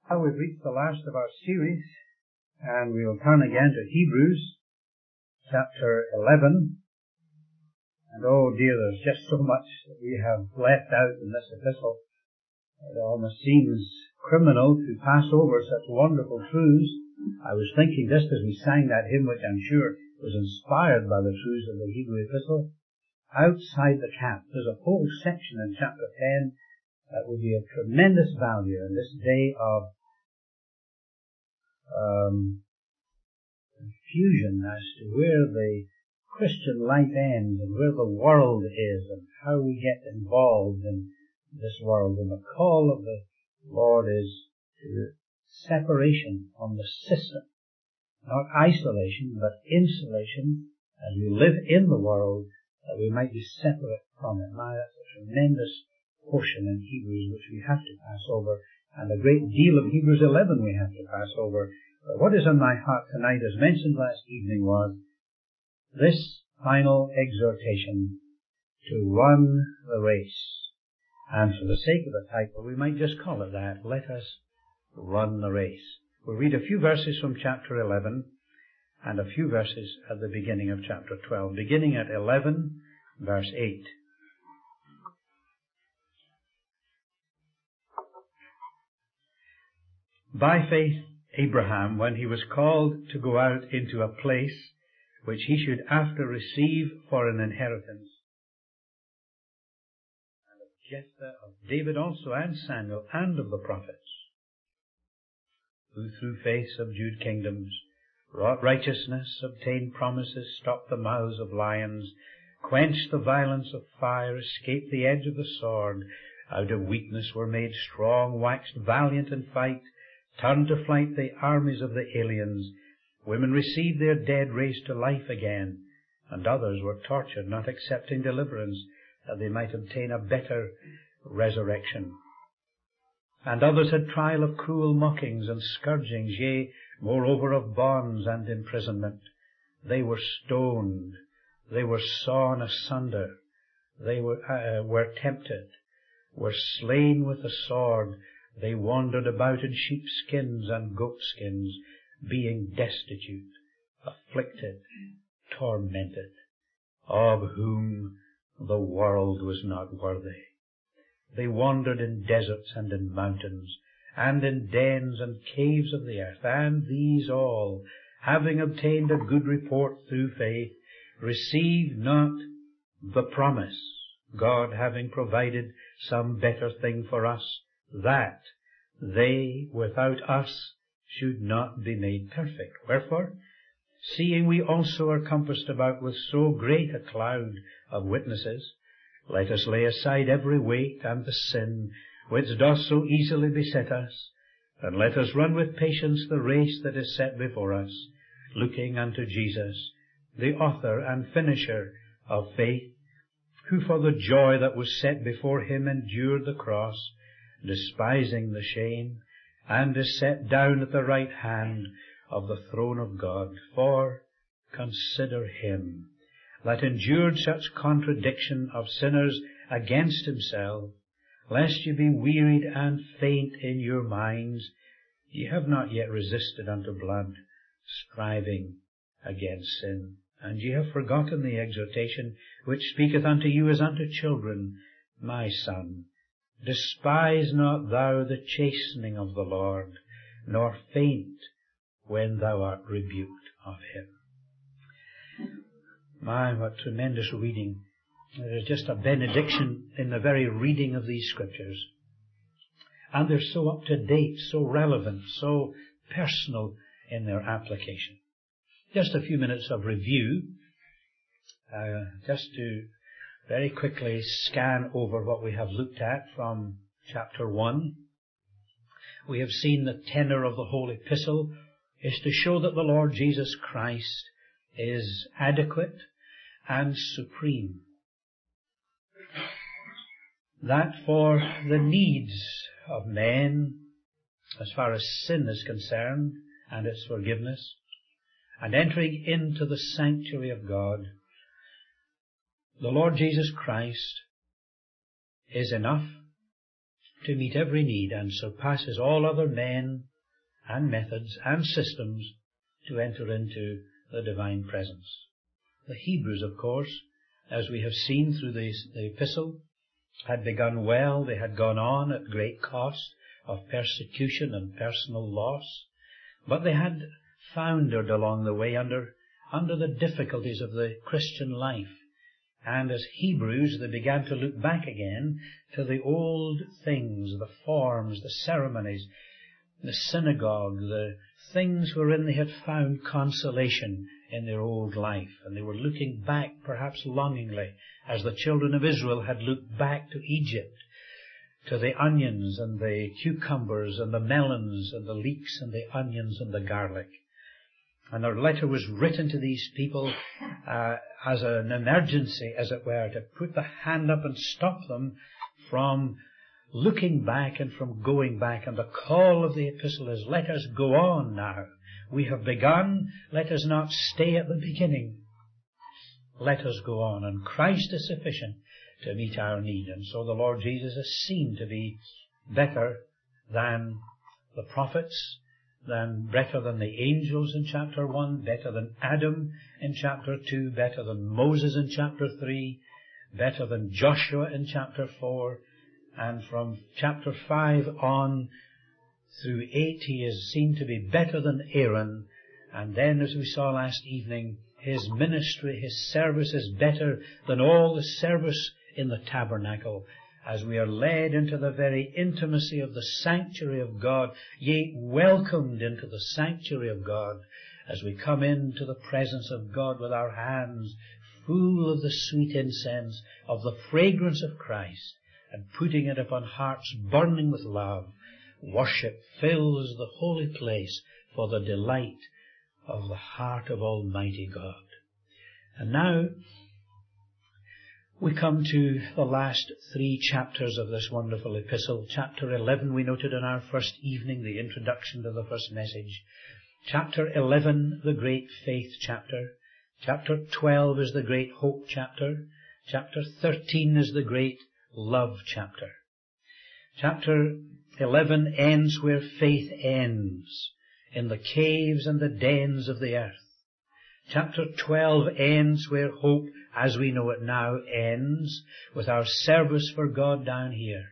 Well, we've reached the last of our series, and we'll turn again to Hebrews, chapter 11. And oh dear, there's just so much that we have left out in this epistle. It almost seems criminal to pass over such wonderful truths. I was thinking just as we sang that hymn, which I'm sure was inspired by the truths of the Hebrew epistle, outside the camp. There's a whole section in chapter 10 that will be of tremendous value in this day of confusion as to where the Christian life ends and where the world is and how we get involved in this world. And the call of the Lord is to separation from the system. Not isolation, but insulation as we live in the world, that we might be separate from it. Now, that's a tremendous portion in Hebrews which we have to pass over, and a great deal of Hebrews 11 we have to pass over. But what is on my heart tonight, as mentioned last evening, was this final exhortation to run the race. And for the sake of the title, we might just call it that. Let us run the race. We'll read a few verses from chapter 11 and a few verses at the beginning of chapter 12, beginning at 11, verse 8. By faith, Abraham, when he was called to go out into a place which he should after receive for an inheritance, and of Jephthah, of David also, and Samuel, and of the prophets, who through faith subdued kingdoms, wrought righteousness, obtained promises, stopped the mouths of lions, quenched the violence of fire, escaped the edge of the sword, out of weakness were made strong, waxed valiant in fight, turned to flight the armies of the aliens. Women received their dead raised to life again, and others were tortured, not accepting deliverance, that they might obtain a better resurrection. And others had trial of cruel mockings and scourgings, yea, moreover of bonds and imprisonment. They were stoned, they were sawn asunder, they were tempted, were slain with the sword. They wandered about in sheepskins and goatskins, being destitute, afflicted, tormented, of whom the world was not worthy. They wandered in deserts and in mountains, and in dens and caves of the earth, and these all, having obtained a good report through faith, received not the promise, God having provided some better thing for us, that they without us should not be made perfect. Wherefore, seeing we also are compassed about with so great a cloud of witnesses, let us lay aside every weight and the sin which doth so easily beset us, and let us run with patience the race that is set before us, looking unto Jesus, the author and finisher of faith, who for the joy that was set before him endured the cross, despising the shame, and is set down at the right hand of the throne of God. For consider him that endured such contradiction of sinners against himself, lest ye be wearied and faint in your minds. Ye have not yet resisted unto blood, striving against sin. And ye have forgotten the exhortation which speaketh unto you as unto children. My son, despise not thou the chastening of the Lord, nor faint when thou art rebuked of him. My, what tremendous reading. There is just a benediction in the very reading of these scriptures. And they're so up to date, so relevant, so personal in their application. Just a few minutes of review, just to very quickly scan over what we have looked at from chapter 1. We have seen the tenor of the whole epistle is to show that the Lord Jesus Christ is adequate and supreme. That for the needs of men, as far as sin is concerned and its forgiveness, and entering into the sanctuary of God, the Lord Jesus Christ is enough to meet every need and surpasses all other men and methods and systems to enter into the divine presence. The Hebrews, of course, as we have seen through the epistle, had begun well. They had gone on at great cost of persecution and personal loss, but they had foundered along the way under the difficulties of the Christian life. And as Hebrews, they began to look back again to the old things, the forms, the ceremonies, the synagogue, the things wherein they had found consolation in their old life. And they were looking back, perhaps longingly, as the children of Israel had looked back to Egypt, to the onions and the cucumbers and the melons and the leeks and the onions and the garlic. And our letter was written to these people as an emergency, as it were, to put the hand up and stop them from looking back and from going back. And the call of the epistle is, let us go on now. We have begun. Let us not stay at the beginning. Let us go on. And Christ is sufficient to meet our need. And so the Lord Jesus is seen to be better than the prophets, better than the angels in chapter 1, better than Adam in chapter 2, better than Moses in chapter 3, better than Joshua in chapter 4, and from chapter 5 on through 8 he is seen to be better than Aaron. And then, as we saw last evening, his ministry, his service is better than all the service in the tabernacle, as we are led into the very intimacy of the sanctuary of God, yea, welcomed into the sanctuary of God, as we come into the presence of God with our hands full of the sweet incense of the fragrance of Christ, and putting it upon hearts burning with love. Worship fills the holy place for the delight of the heart of Almighty God. And now we come to the last 3 chapters of this wonderful epistle. Chapter 11 we noted in our first evening, the introduction to the first message. Chapter 11, the great faith chapter. Chapter 12 is the great hope chapter. Chapter 13 is the great love chapter. Chapter 11 ends where faith ends, in the caves and the dens of the earth. Chapter 12 ends where hope, as we know it now, ends, with our service for God down here.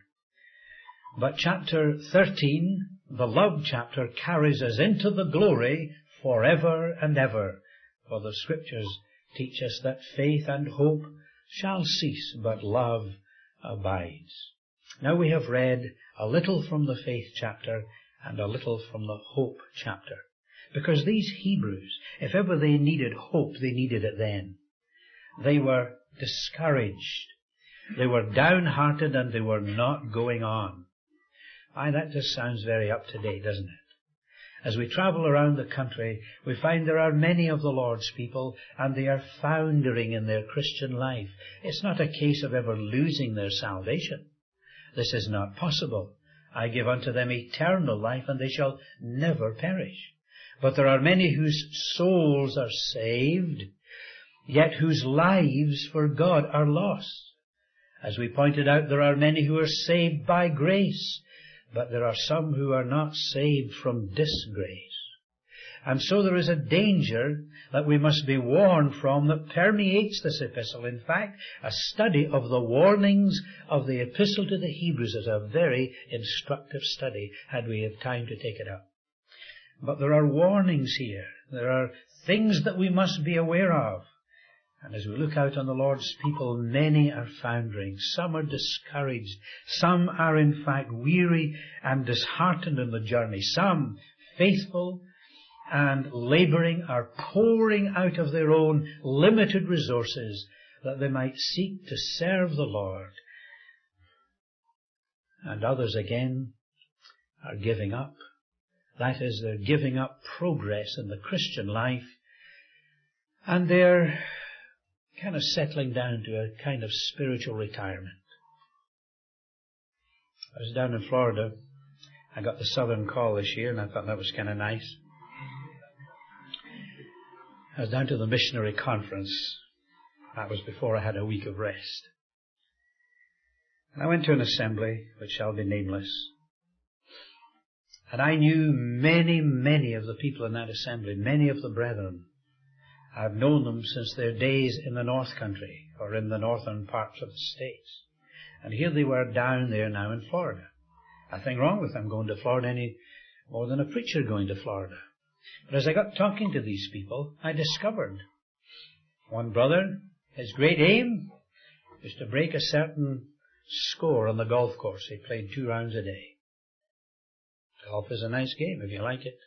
But chapter 13, the love chapter, carries us into the glory forever and ever. For the Scriptures teach us that faith and hope shall cease, but love abides. Now we have read a little from the faith chapter and a little from the hope chapter. Because these Hebrews, if ever they needed hope, they needed it then. They were discouraged. They were downhearted and they were not going on. Why, that just sounds very up to date, doesn't it? As we travel around the country, we find there are many of the Lord's people, and they are foundering in their Christian life. It's not a case of ever losing their salvation. This is not possible. I give unto them eternal life, and they shall never perish. But there are many whose souls are saved, yet whose lives for God are lost. As we pointed out, there are many who are saved by grace, but there are some who are not saved from disgrace. And so there is a danger that we must be warned from that permeates this epistle. In fact, a study of the warnings of the epistle to the Hebrews is a very instructive study, had we had time to take it up. But there are warnings here. There are things that we must be aware of. And as we look out on the Lord's people, many are foundering. Some are discouraged. Some are in fact weary and disheartened in the journey. Some, faithful and labouring, are pouring out of their own limited resources that they might seek to serve the Lord. And others again are giving up. That is, they're giving up progress in the Christian life, and they're kind of settling down to a kind of spiritual retirement. I was down in Florida. I got the Southern Call this year, and I thought that was kind of nice. I was down to the missionary conference. That was before I had a week of rest. I went to an assembly, which shall be nameless, and I knew many, many of the people in that assembly, many of the brethren. I've known them since their days in the North Country, or in the northern parts of the States. And here they were down there now in Florida. Nothing wrong with them going to Florida any more than a preacher going to Florida. But as I got talking to these people, I discovered one brother, his great aim was to break a certain score on the golf course. He played 2 rounds a day. Golf is a nice game if you like it.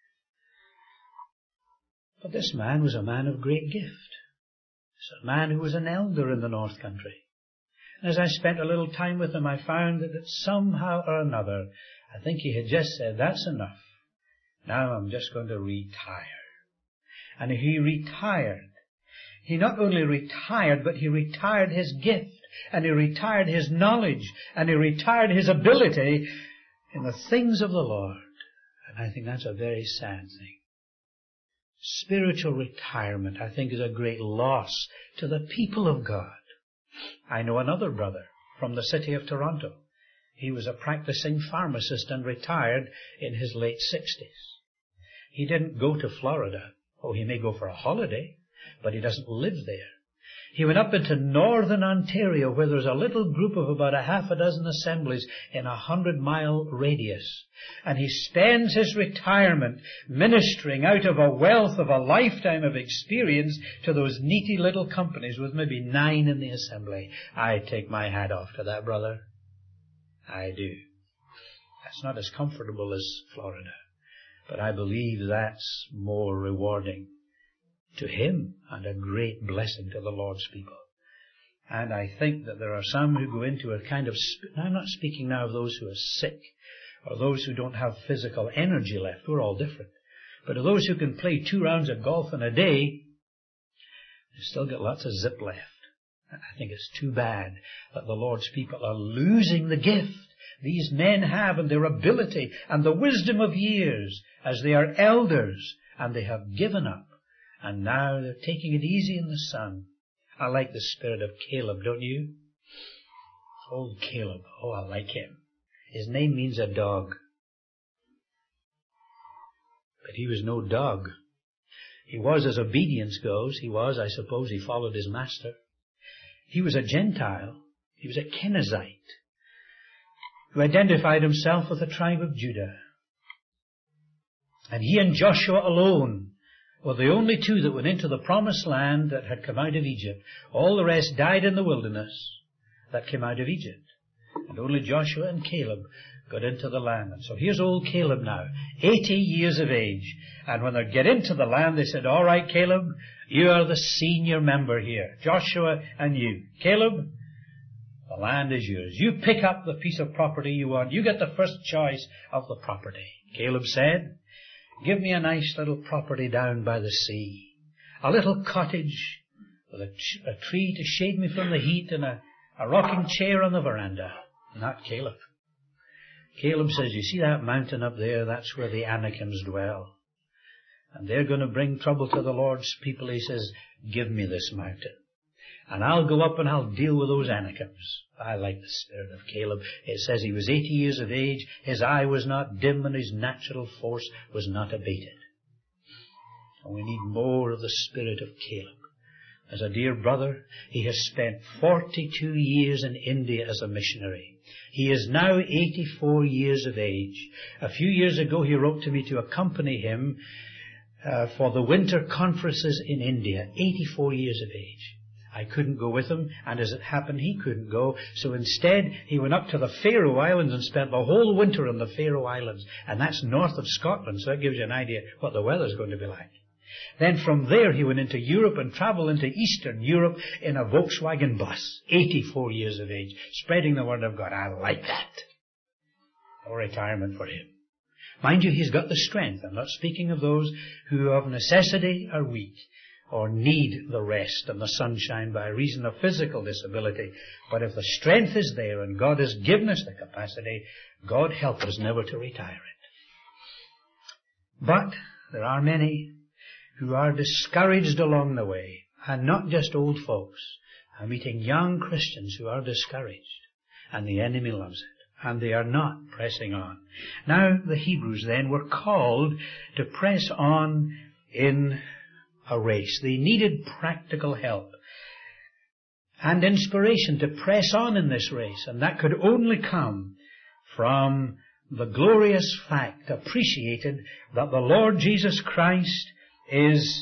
But this man was a man of great gift. He's a man who was an elder in the North Country. And as I spent a little time with him, I found that somehow or another, I think he had just said, that's enough. Now I'm just going to retire. And he retired. He not only retired, but he retired his gift, and he retired his knowledge, and he retired his ability in the things of the Lord. And I think that's a very sad thing. Spiritual retirement, I think, is a great loss to the people of God. I know another brother from the city of Toronto. He was a practicing pharmacist and retired in his late 60s. He didn't go to Florida. Oh, he may go for a holiday, but he doesn't live there. He went up into northern Ontario, where there's a little group of about a half a dozen assemblies in a 100-mile radius. And he spends his retirement ministering out of a wealth of a lifetime of experience to those neaty little companies with maybe 9 in the assembly. I take my hat off to that brother. I do. That's not as comfortable as Florida, but I believe that's more rewarding to him and a great blessing to the Lord's people. And I think that there are some who go into a kind of, I'm not speaking now of those who are sick or those who don't have physical energy left. We're all different. But of those who can play 2 rounds of golf in a day, they still got lots of zip left. And I think it's too bad that the Lord's people are losing the gift these men have and their ability and the wisdom of years as they are elders and they have given up. And now they're taking it easy in the sun. I like the spirit of Caleb, don't you? Old Caleb. Oh, I like him. His name means a dog. But he was no dog. He was, as obedience goes, I suppose, he followed his master. He was a Gentile. He was a Kenizzite who identified himself with the tribe of Judah. And he and Joshua alone were the only 2 that went into the promised land that had come out of Egypt. All the rest died in the wilderness that came out of Egypt. And only Joshua and Caleb got into the land. And so here's old Caleb now, 80 years of age. And when they get into the land, they said, all right, Caleb, you are the senior member here. Joshua and you. Caleb, the land is yours. You pick up the piece of property you want. You get the first choice of the property. Caleb said, give me a nice little property down by the sea. A little cottage with a tree to shade me from the heat and a rocking chair on the veranda. Not Caleb. Caleb says, you see that mountain up there? That's where the Anakims dwell. And they're going to bring trouble to the Lord's people. He says, give me this mountain. And I'll go up and I'll deal with those Anakims. I like the spirit of Caleb. It says he was 80 years of age. His eye was not dim and his natural force was not abated. And we need more of the spirit of Caleb. As a dear brother, he has spent 42 years in India as a missionary. He is now 84 years of age. A few years ago, he wrote to me to accompany him for the winter conferences in India. 84 years of age. I couldn't go with him, and as it happened, he couldn't go. So instead, he went up to the Faroe Islands and spent the whole winter on the Faroe Islands. And that's north of Scotland, so that gives you an idea what the weather's going to be like. Then from there, he went into Europe and traveled into Eastern Europe in a Volkswagen bus. 84 years of age, spreading the word of God. I like that. No retirement for him. Mind you, he's got the strength. I'm not speaking of those who of necessity are weak or need the rest and the sunshine by reason of physical disability. But if the strength is there and God has given us the capacity, God help us never to retire it. But there are many who are discouraged along the way, and not just old folks. I'm meeting young Christians who are discouraged. and the enemy loves it, and they are not pressing on. Now, the Hebrews then were called to press on in a race. They needed practical help and inspiration to press on in this race, and that could only come from the glorious fact, appreciated, that the Lord Jesus Christ is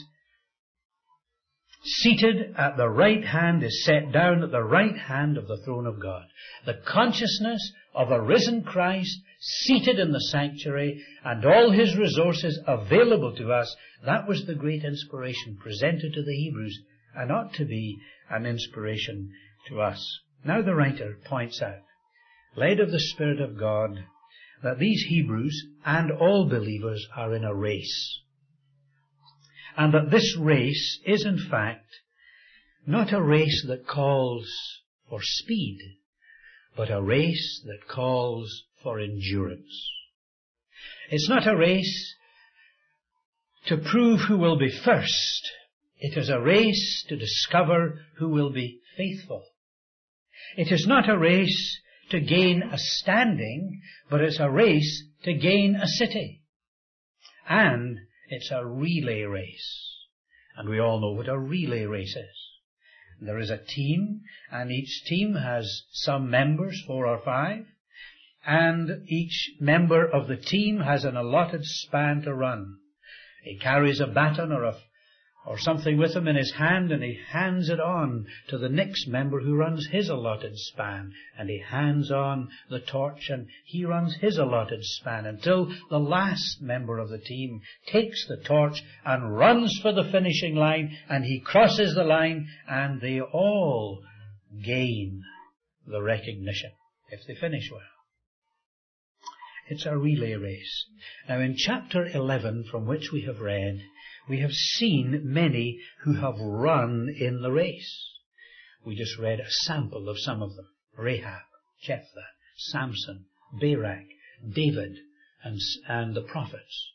seated at the right hand, is set down at the right hand of the throne of God. The consciousness of a risen Christ seated in the sanctuary and all his resources available to us, that was the great inspiration presented to the Hebrews and ought to be an inspiration to us. Now the writer points out, led of the Spirit of God, that these Hebrews and all believers are in a race. And that this race is in fact not a race that calls for speed, but a race that calls for endurance. It's not a race to prove who will be first. It is a race to discover who will be faithful. It is not a race to gain a standing, but it's a race to gain a city. And it's a relay race. And we all know what a relay race is. There is a team, and each team has some members, 4 or 5, and each member of the team has an allotted span to run. He carries a baton or something with him in his hand, and he hands it on to the next member who runs his allotted span, and he hands on the torch and he runs his allotted span until the last member of the team takes the torch and runs for the finishing line, and he crosses the line, and they all gain the recognition if they finish well. It's a relay race. Now in chapter 11, from which we have read, we have seen many who have run in the race. We just read a sample of some of them. Rahab, Jephthah, Samson, Barak, David, and the prophets.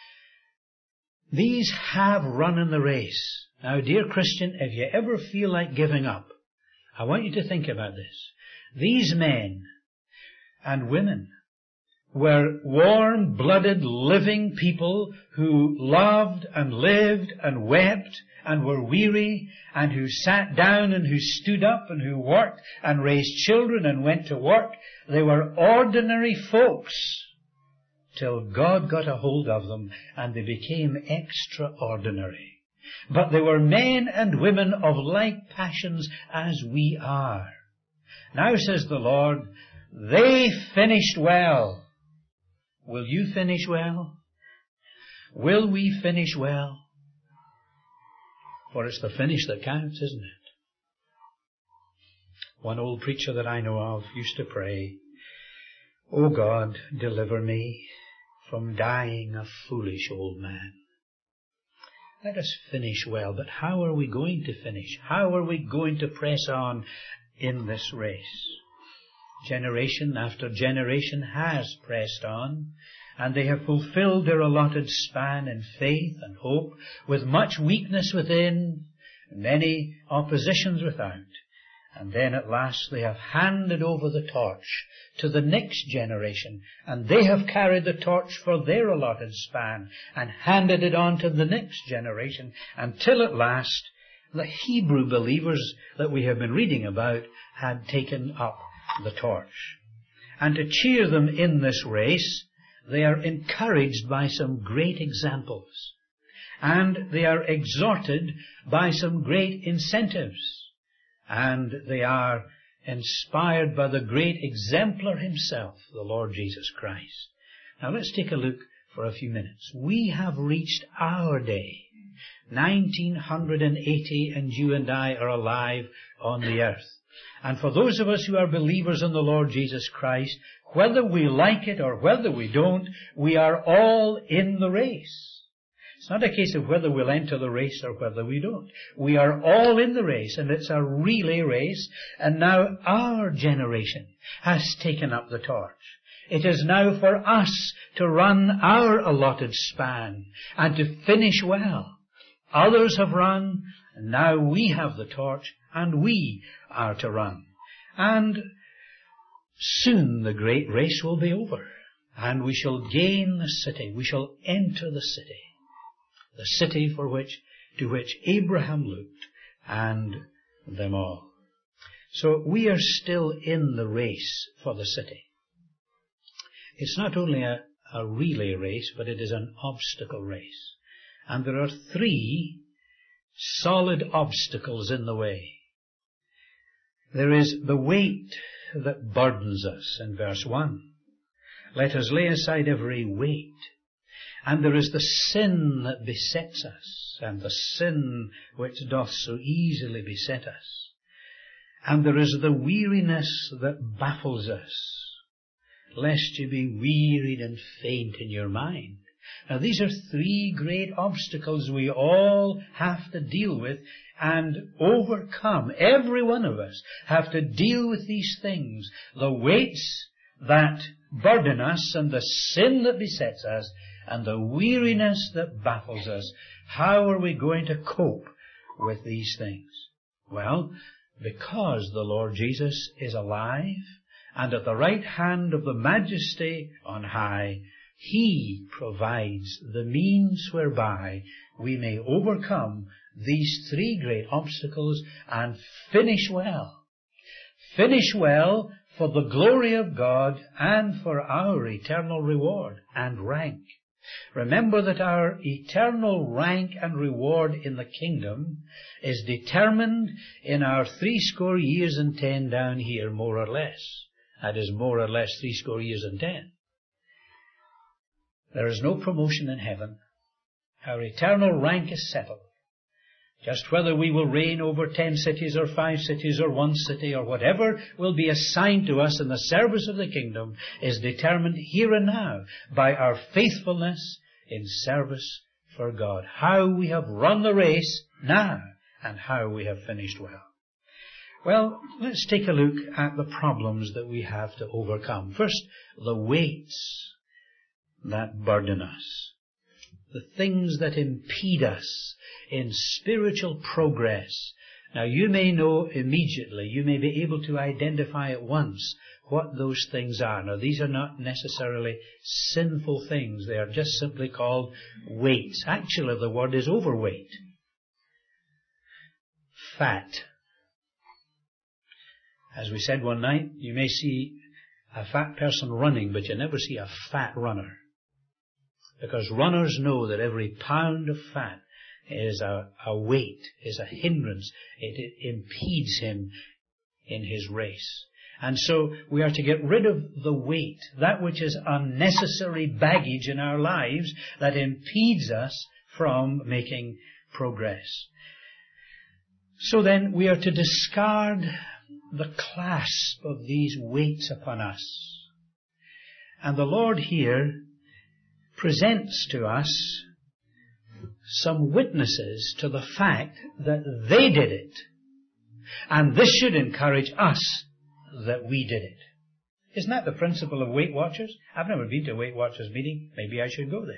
These have run in the race. Now, dear Christian, if you ever feel like giving up, I want you to think about this. These men and women were warm-blooded, living people who loved and lived and wept and were weary, and who sat down and who stood up and who worked and raised children and went to work. They were ordinary folks till God got a hold of them and they became extraordinary. But they were men and women of like passions as we are. Now, says the Lord, they finished well. Will you finish well? Will we finish well? For it's the finish that counts, isn't it? One old preacher that I know of used to pray, "O God, deliver me from dying a foolish old man." Let us finish well, but how are we going to finish? How are we going to press on in this race? Generation after generation has pressed on, and they have fulfilled their allotted span in faith and hope, with much weakness within, many oppositions without. And then at last they have handed over the torch to the next generation, and they have carried the torch for their allotted span and handed it on to the next generation, until at last the Hebrew believers that we have been reading about had taken up the torch. And to cheer them in this race, they are encouraged by some great examples, and they are exhorted by some great incentives, and they are inspired by the great exemplar himself, the Lord Jesus Christ. Now let's take a look for a few minutes. We have reached our day, 1980, and you and I are alive on the earth. And for those of us who are believers in the Lord Jesus Christ, whether we like it or whether we don't, we are all in the race. It's not a case of whether we'll enter the race or whether we don't. We are all in the race, and it's a relay race, and now our generation has taken up the torch. It is now for us to run our allotted span and to finish well. Others have run, and now we have the torch, and we are to run. And soon the great race will be over, and we shall gain the city. We shall enter the city to which Abraham looked, and them all. So we are still in the race for the city. It's not only a relay race, but it is an obstacle race. And there are 3 solid obstacles in the way. There is the weight that burdens us in verse 1. Let us lay aside every weight. And there is the sin that besets us, and the sin which doth so easily beset us. And there is the weariness that baffles us, lest you be wearied and faint in your mind. Now these are 3 great obstacles we all have to deal with and overcome. Every one of us have to deal with these things. The weights that burden us, and the sin that besets us, and the weariness that baffles us. How are we going to cope with these things? Well, because the Lord Jesus is alive, and at the right hand of the Majesty on high, He provides the means whereby we may overcome these 3 great obstacles and finish well. Finish well for the glory of God and for our eternal reward and rank. Remember that our eternal rank and reward in the kingdom is determined in our 80 years and 10 down here, more or less. That is more or less 80 years and 10. There is no promotion in heaven. Our eternal rank is settled. Just whether we will reign over 10 cities or 5 cities or 1 city or whatever will be assigned to us in the service of the kingdom is determined here and now by our faithfulness in service for God. How we have run the race now and how we have finished well. Well, let's take a look at the problems that we have to overcome. First, the weights that burden us. The things that impede us in spiritual progress. Now, you may know immediately, you may be able to identify at once what those things are. Now, these are not necessarily sinful things. They are just simply called weights. Actually, the word is overweight. Fat. As we said one night, you may see a fat person running, but you never see a fat runner. Because runners know that every pound of fat is a weight, is a hindrance. It impedes him in his race. And so we are to get rid of the weight, that which is unnecessary baggage in our lives that impedes us from making progress. So then we are to discard the clasp of these weights upon us. And the Lord here presents to us some witnesses to the fact that they did it. And this should encourage us that we did it. Isn't that the principle of Weight Watchers? I've never been to a Weight Watchers meeting. Maybe I should go there.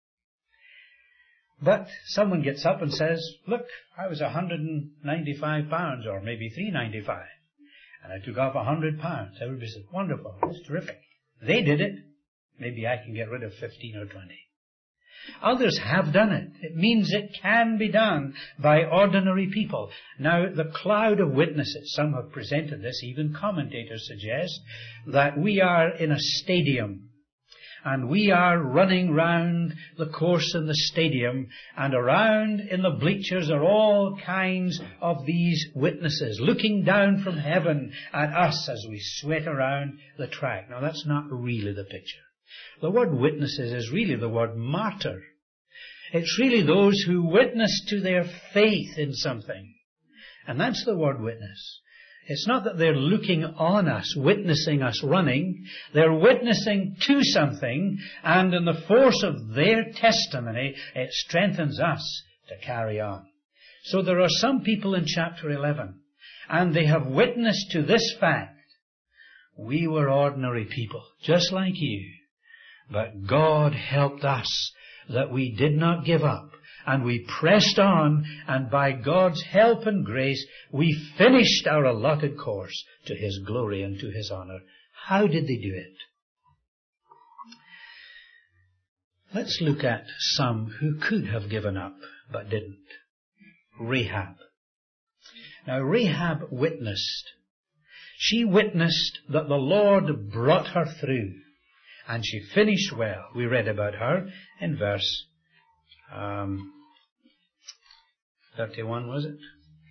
But someone gets up and says, look, I was 195 pounds, or maybe 395. And I took off 100 pounds. Everybody says, wonderful, that's terrific. They did it. Maybe I can get rid of 15 or 20. Others have done it. It means it can be done by ordinary people. Now, the cloud of witnesses, some have presented this, even commentators suggest, that we are in a stadium. And we are running round the course in the stadium, and around in the bleachers are all kinds of these witnesses, looking down from heaven at us as we sweat around the track. Now, that's not really the picture. The word witnesses is really the word martyr. It's really those who witness to their faith in something. And that's the word witness. It's not that they're looking on us, witnessing us running. They're witnessing to something, and in the force of their testimony, it strengthens us to carry on. So there are some people in chapter 11, and they have witnessed to this fact. We were ordinary people, just like you. But God helped us that we did not give up, and we pressed on, and by God's help and grace, we finished our allotted course to His glory and to His honor. How did they do it? Let's look at some who could have given up but didn't. Rahab. Now Rahab witnessed. She witnessed that the Lord brought her through, and she finished well. We read about her in verse 31, was it?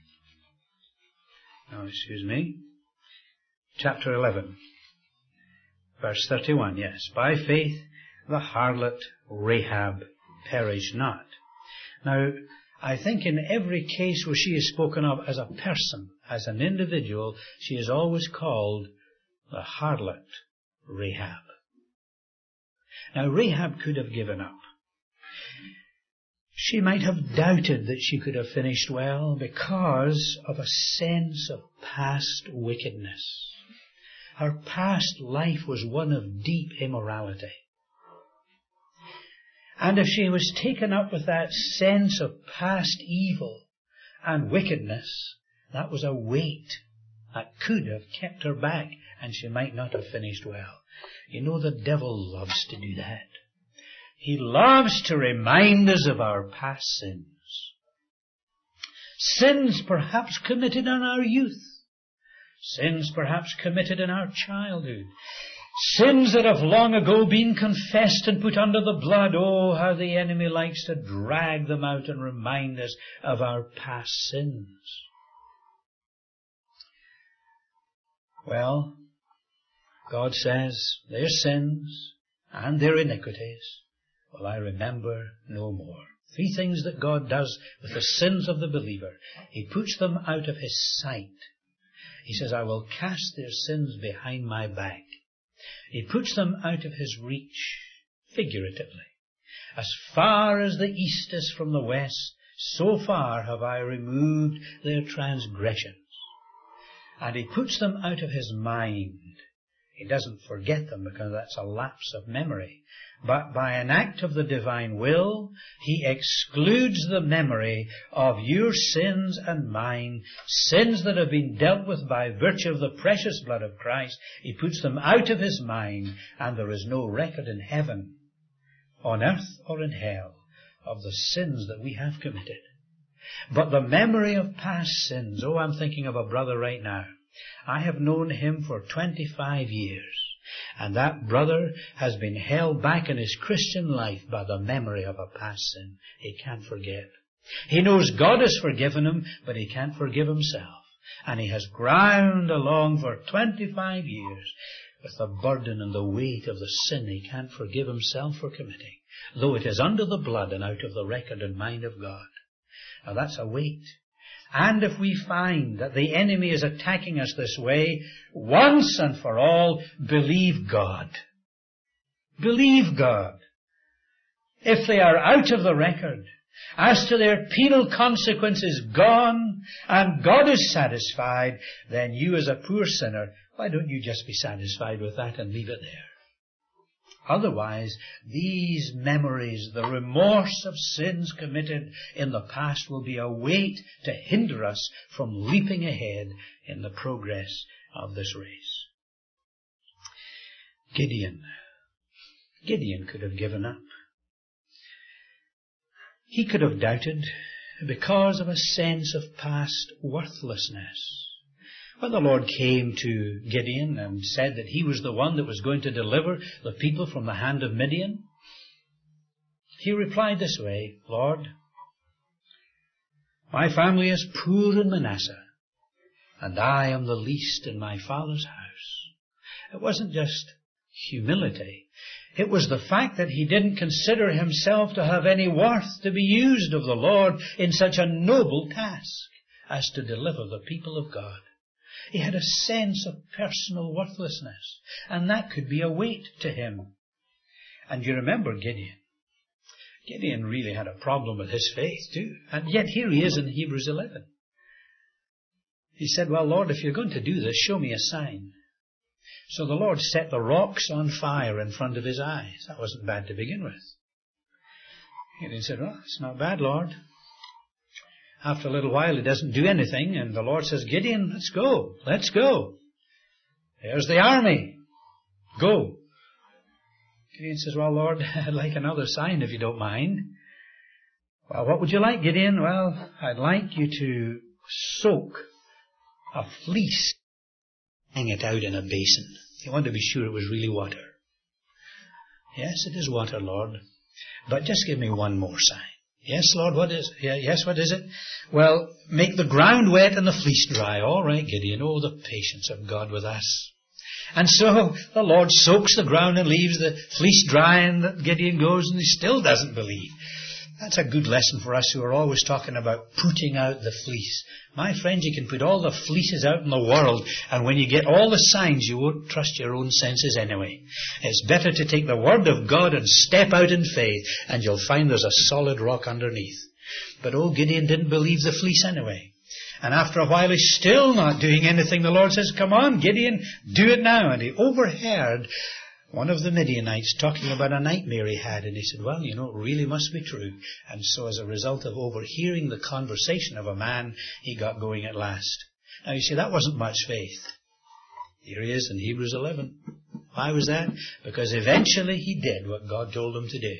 No, excuse me. Chapter 11. Verse 31, yes. By faith the harlot Rahab perished not. Now, I think in every case where she is spoken of as a person, as an individual, she is always called the harlot Rahab. Now, Rahab could have given up. She might have doubted that she could have finished well because of a sense of past wickedness. Her past life was one of deep immorality. And if she was taken up with that sense of past evil and wickedness, that was a weight that could have kept her back, and she might not have finished well. You know, the devil loves to do that. He loves to remind us of our past sins. Sins perhaps committed in our youth. Sins perhaps committed in our childhood. Sins that have long ago been confessed and put under the blood. Oh, how the enemy likes to drag them out and remind us of our past sins. Well, God says, their sins and their iniquities will I remember no more. Three things that God does with the sins of the believer. He puts them out of His sight. He says, I will cast their sins behind my back. He puts them out of His reach, figuratively. As far as the east is from the west, so far have I removed their transgressions. And He puts them out of His mind. He doesn't forget them because that's a lapse of memory. But by an act of the divine will, He excludes the memory of your sins and mine, sins that have been dealt with by virtue of the precious blood of Christ. He puts them out of His mind, and there is no record in heaven, on earth or in hell, of the sins that we have committed. But the memory of past sins, oh, I'm thinking of a brother right now. I have known him for 25 years. And that brother has been held back in his Christian life by the memory of a past sin. He can't forget. He knows God has forgiven him, but he can't forgive himself. And he has ground along for 25 years with the burden and the weight of the sin he can't forgive himself for committing, though it is under the blood and out of the record and mind of God. Now that's a weight. And if we find that the enemy is attacking us this way, once and for all, believe God. Believe God. If they are out of the record, as to their penal consequences gone, and God is satisfied, then you as a poor sinner, why don't you just be satisfied with that and leave it there? Otherwise, these memories, the remorse of sins committed in the past, will be a weight to hinder us from leaping ahead in the progress of this race. Gideon could have given up. He could have doubted because of a sense of past worthlessness. When the Lord came to Gideon and said that he was the one that was going to deliver the people from the hand of Midian, he replied this way, Lord, my family is poor in Manasseh, and I am the least in my father's house. It wasn't just humility. It was the fact that he didn't consider himself to have any worth to be used of the Lord in such a noble task as to deliver the people of God. He had a sense of personal worthlessness, and that could be a weight to him. And you remember Gideon. Gideon really had a problem with his faith too. And yet here he is in Hebrews 11. He said, well, Lord, if you're going to do this, show me a sign. So the Lord set the rocks on fire in front of his eyes. That wasn't bad to begin with. Gideon said, well, it's not bad, Lord. After a little while, he doesn't do anything, and the Lord says, Gideon, let's go. Let's go. There's the army. Go. Gideon says, well, Lord, I'd like another sign if you don't mind. Well, what would you like, Gideon? Well, I'd like you to soak a fleece, hang it out in a basin. You want to be sure it was really water. Yes, it is water, Lord. But just give me one more sign. Yes, Lord, what is it? Yes, what is it? Well, make the ground wet and the fleece dry. All right, Gideon. Oh, the patience of God with us. And so the Lord soaks the ground and leaves the fleece dry, and Gideon goes and he still doesn't believe. That's a good lesson for us who are always talking about putting out the fleece. My friend, you can put all the fleeces out in the world, and when you get all the signs, you won't trust your own senses anyway. It's better to take the word of God and step out in faith, and you'll find there's a solid rock underneath. But Gideon didn't believe the fleece anyway. And after a while, he's still not doing anything. The Lord says, come on, Gideon, do it now. And he overheard one of the Midianites talking about a nightmare he had, and he said, well, it really must be true. And so as a result of overhearing the conversation of a man, he got going at last. Now you see, that wasn't much faith. Here he is in Hebrews 11. Why was that? Because eventually he did what God told him to do.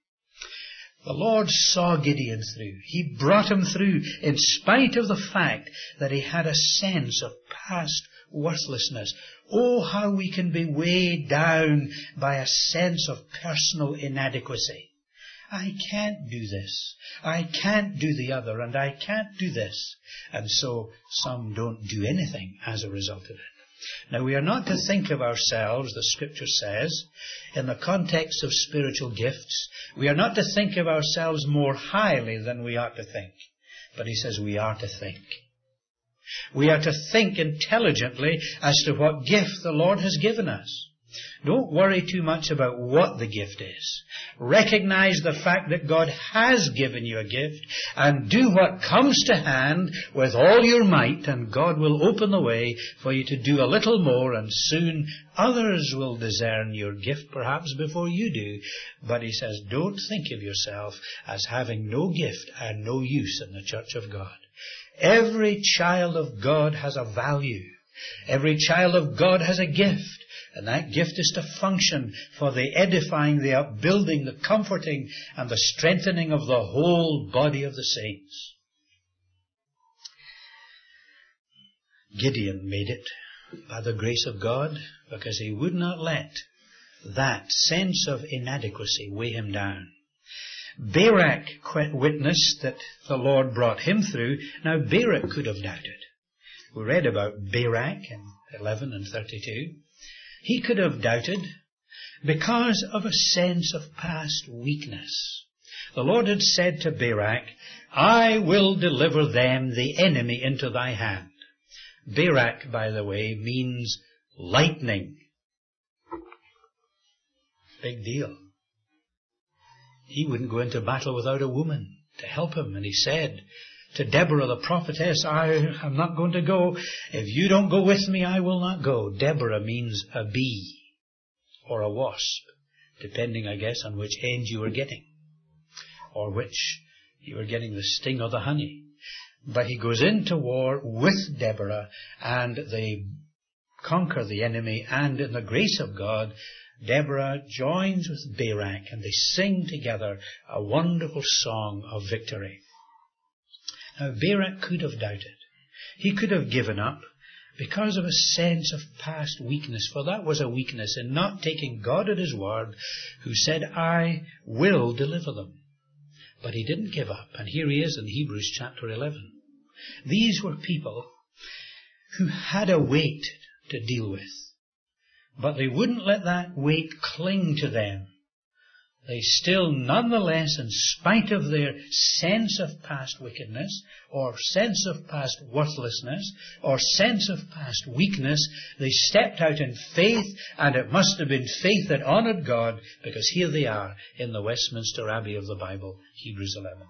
The Lord saw Gideon through. He brought him through in spite of the fact that he had a sense of past worthlessness. Oh, how we can be weighed down by a sense of personal inadequacy. I can't do this. I can't do the other, and I can't do this. And so some don't do anything as a result of it. Now, we are not to think of ourselves, the Scripture says, in the context of spiritual gifts. We are not to think of ourselves more highly than we ought to think. But he says we are to think. We are to think intelligently as to what gift the Lord has given us. Don't worry too much about what the gift is. Recognize the fact that God has given you a gift, and do what comes to hand with all your might, and God will open the way for you to do a little more, and soon others will discern your gift perhaps before you do. But he says, don't think of yourself as having no gift and no use in the church of God. Every child of God has a value. Every child of God has a gift. And that gift is to function for the edifying, the upbuilding, the comforting, and the strengthening of the whole body of the saints. Gideon made it by the grace of God because he would not let that sense of inadequacy weigh him down. Barak witnessed that the Lord brought him through. Now Barak could have doubted. We read about Barak in 11 and 32. He could have doubted because of a sense of past weakness. The Lord had said to Barak, I will deliver them, the enemy, into thy hand. Barak, by the way, means lightning. Big deal. He wouldn't go into battle without a woman to help him. And he said to Deborah the prophetess, I'm not going to go. If you don't go with me, I will not go. Deborah means a bee or a wasp, depending, I guess, on which end you were getting, or which you were getting, the sting or the honey. But he goes into war with Deborah, and they conquer the enemy, and in the grace of God, Deborah joins with Barak, and they sing together a wonderful song of victory. Now, Barak could have doubted. He could have given up because of a sense of past weakness, for that was a weakness in not taking God at His word, who said, I will deliver them. But he didn't give up, and here he is in Hebrews chapter 11. These were people who had a weight to deal with, but they wouldn't let that weight cling to them. They still, nonetheless, in spite of their sense of past wickedness, or sense of past worthlessness, or sense of past weakness, they stepped out in faith, and it must have been faith that honored God, because here they are in the Westminster Abbey of the Bible, Hebrews 11.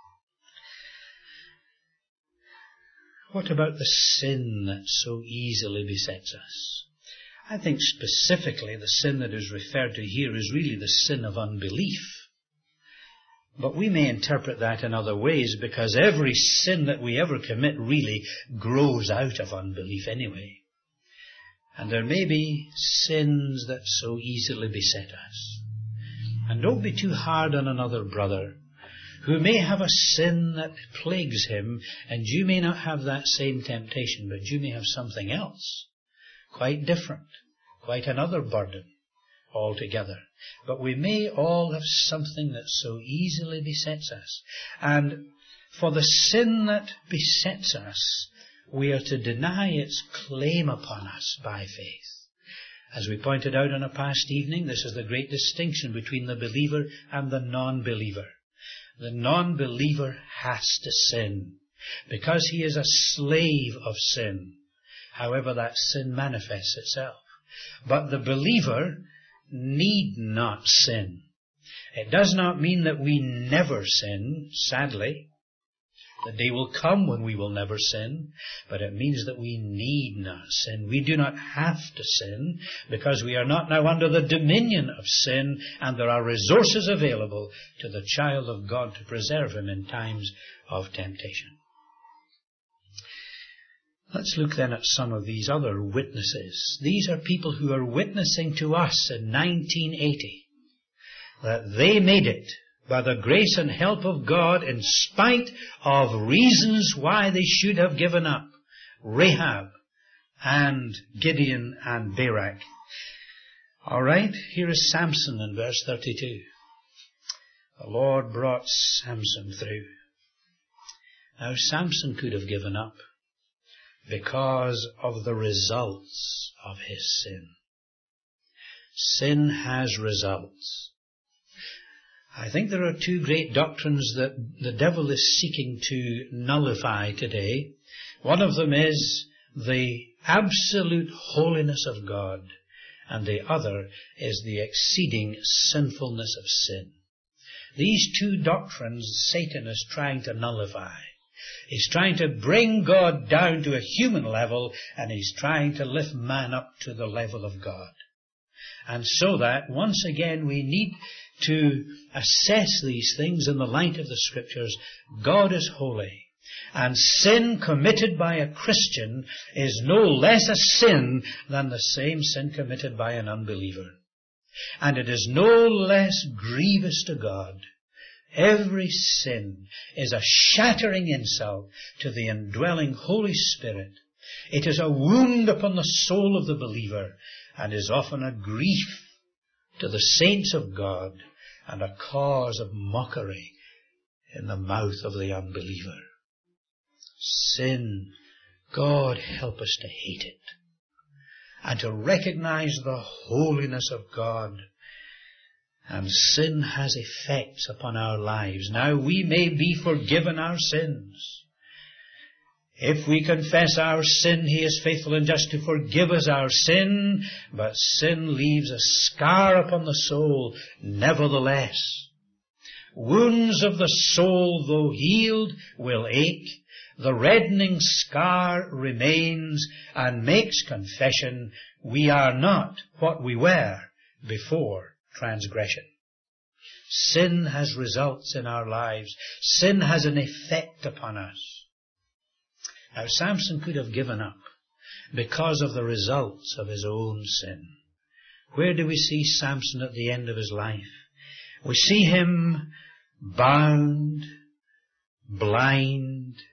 What about the sin that so easily besets us? I think specifically the sin that is referred to here is really the sin of unbelief. But we may interpret that in other ways, because every sin that we ever commit really grows out of unbelief anyway. And there may be sins that so easily beset us. And don't be too hard on another brother who may have a sin that plagues him, and you may not have that same temptation, but you may have something else, quite different, quite another burden altogether. But we may all have something that so easily besets us. And for the sin that besets us, we are to deny its claim upon us by faith. As we pointed out on a past evening, this is the great distinction between the believer and the non-believer. The non-believer has to sin because he is a slave of sin, however that sin manifests itself. But the believer need not sin. It does not mean that we never sin, sadly. The day will come when we will never sin, but it means that we need not sin. We do not have to sin because we are not now under the dominion of sin, and there are resources available to the child of God to preserve him in times of temptation. Let's look then at some of these other witnesses. These are people who are witnessing to us in 1980 that they made it by the grace and help of God in spite of reasons why they should have given up. Rahab and Gideon and Barak. All right, here is Samson in verse 32. The Lord brought Samson through. Now Samson could have given up because of the results of his sin. Sin has results. I think there are two great doctrines that the devil is seeking to nullify today. One of them is the absolute holiness of God, and the other is the exceeding sinfulness of sin. These two doctrines Satan is trying to nullify. He's trying to bring God down to a human level, and he's trying to lift man up to the level of God. And so that, once again, we need to assess these things in the light of the Scriptures. God is holy, and sin committed by a Christian is no less a sin than the same sin committed by an unbeliever. And it is no less grievous to God. Every sin is a shattering insult to the indwelling Holy Spirit. It is a wound upon the soul of the believer, and is often a grief to the saints of God, and a cause of mockery in the mouth of the unbeliever. Sin, God help us to hate it, and to recognize the holiness of God. And sin has effects upon our lives. Now, we may be forgiven our sins. If we confess our sin, He is faithful and just to forgive us our sin, but sin leaves a scar upon the soul nevertheless. Wounds of the soul, though healed, will ache. The reddening scar remains and makes confession, we are not what we were before transgression. Sin has results in our lives. Sin has an effect upon us. Now, Samson could have given up because of the results of his own sin. Where do we see Samson at the end of his life? We see him bound, blind,